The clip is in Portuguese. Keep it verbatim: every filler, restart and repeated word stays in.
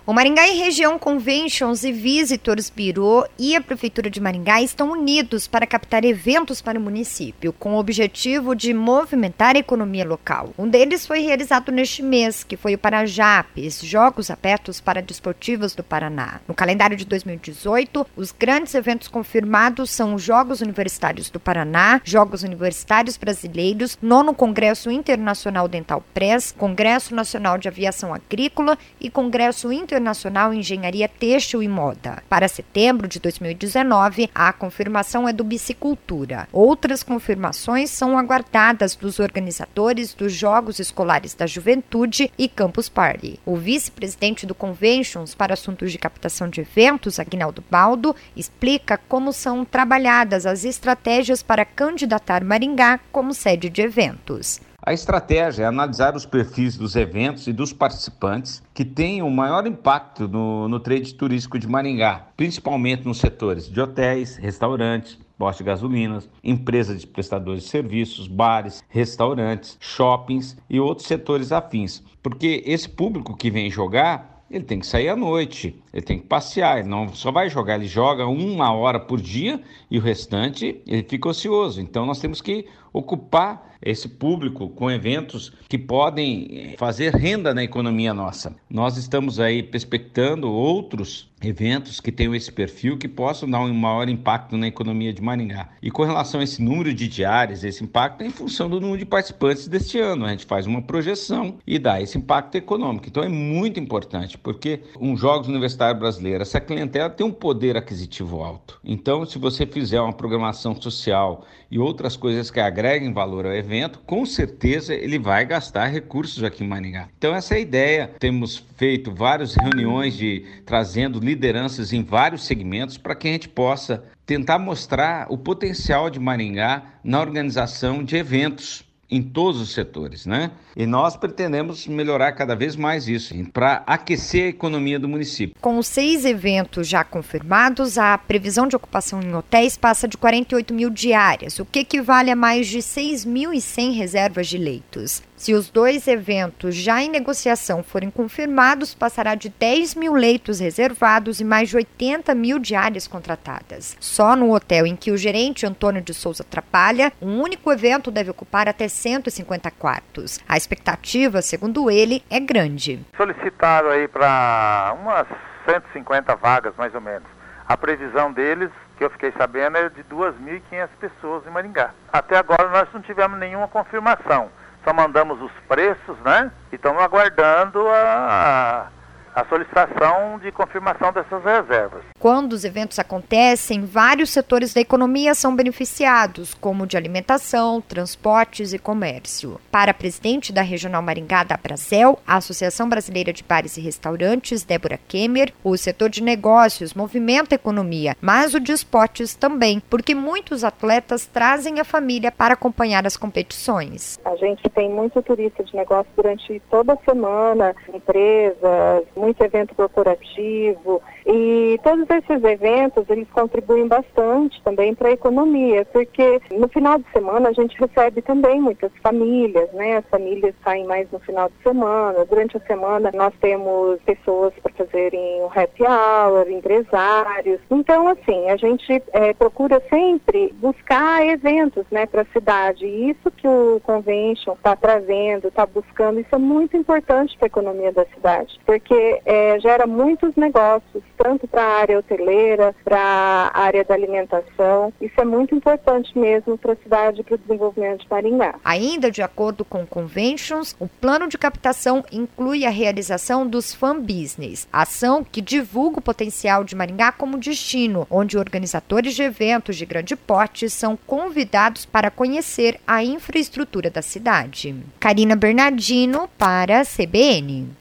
O Maringá e Região Conventions e Visitors Bureau e a Prefeitura de Maringá estão unidos para captar eventos para o município, com o objetivo de movimentar a economia local. Um deles foi realizado neste mês, que foi o Parajapes, Jogos Abertos Paradesportivos do Paraná. No calendário de dois mil e dezoito, os grandes eventos confirmados são os Jogos Universitários do Paraná, Jogos Universitários Brasileiros, nono Congresso Internacional Dental Press, Congresso Nacional de Aviação Agrícola e Congresso Internacional em Engenharia Têxtil e Moda. Para setembro de dois mil e dezenove, a confirmação é do Bicicultura. Outras confirmações são aguardadas dos organizadores dos Jogos Escolares da Juventude e Campus Party. O vice-presidente do Conventions para assuntos de captação de eventos, Aguinaldo Baldo, explica como são trabalhadas as estratégias para candidatar Maringá como sede de eventos. A estratégia é analisar os perfis dos eventos e dos participantes que têm o maior impacto no, no trade turístico de Maringá, principalmente nos setores de hotéis, restaurantes, postos de gasolinas, empresas de prestadores de serviços, bares, restaurantes, shoppings e outros setores afins. Porque esse público que vem jogar, ele tem que sair à noite, ele tem que passear, ele não só vai jogar, ele joga uma hora por dia e o restante ele fica ocioso. Então nós temos que ocupar esse público com eventos que podem fazer renda na economia nossa. Nós estamos aí perspectando outros eventos que tenham esse perfil que possam dar um maior impacto na economia de Maringá. E com relação a esse número de diárias, esse impacto é em função do número de participantes deste ano. A gente faz uma projeção e dá esse impacto econômico. Então é muito importante, porque um Jogos Universitários Brasileiros, essa clientela tem um poder aquisitivo alto. Então, se você fizer uma programação social e outras coisas que agreguem valor ao evento, com certeza ele vai gastar recursos aqui em Maringá. Então essa é a ideia. Temos feito várias reuniões de trazendo lideranças em vários segmentos para que a gente possa tentar mostrar o potencial de Maringá na organização de eventos em todos os setores, né? E nós pretendemos melhorar cada vez mais isso, para aquecer a economia do município. Com os seis eventos já confirmados, a previsão de ocupação em hotéis passa de quarenta e oito mil diárias, o que equivale a mais de seis mil e cem reservas de leitos. Se os dois eventos já em negociação forem confirmados, passará de dez mil leitos reservados e mais de oitenta mil diárias contratadas. Só no hotel em que o gerente Antônio de Souza trabalha, um único evento deve ocupar até cento e cinquenta quartos. A expectativa, segundo ele, é grande. Solicitaram aí para umas cento e cinquenta vagas, mais ou menos. A previsão deles, que eu fiquei sabendo, é de duas mil e quinhentas pessoas em Maringá. Até agora nós não tivemos nenhuma confirmação. Só mandamos os preços, né? E estamos aguardando a, a solicitação de confirmação dessas reservas. Quando os eventos acontecem, vários setores da economia são beneficiados, como de alimentação, transportes e comércio. Para a presidente da Regional Maringá da Abrazel, a Associação Brasileira de Bares e Restaurantes, Débora Kemmer, o setor de negócios movimenta a economia, mas o de esportes também, porque muitos atletas trazem a família para acompanhar as competições. A gente tem muito turista de negócio durante toda a semana, empresas, muito evento corporativo, e todos esses eventos, eles contribuem bastante também para a economia, porque no final de semana a gente recebe também muitas famílias, né? As famílias saem mais no final de semana. Durante a semana nós temos pessoas para fazerem um happy hour, empresários. Então, assim, a gente é, procura sempre buscar eventos, né, para a cidade. E isso que o Convention está trazendo, está buscando, isso é muito importante para a economia da cidade, porque é, gera muitos negócios, tanto para a área hoteleira, para a área da alimentação. Isso é muito importante mesmo para a cidade e para o desenvolvimento de Maringá. Ainda de acordo com Conventions, o plano de captação inclui a realização dos Fan Business, ação que divulga o potencial de Maringá como destino, onde organizadores de eventos de grande porte são convidados para conhecer a infraestrutura da cidade. Karina Bernardino para a C B N.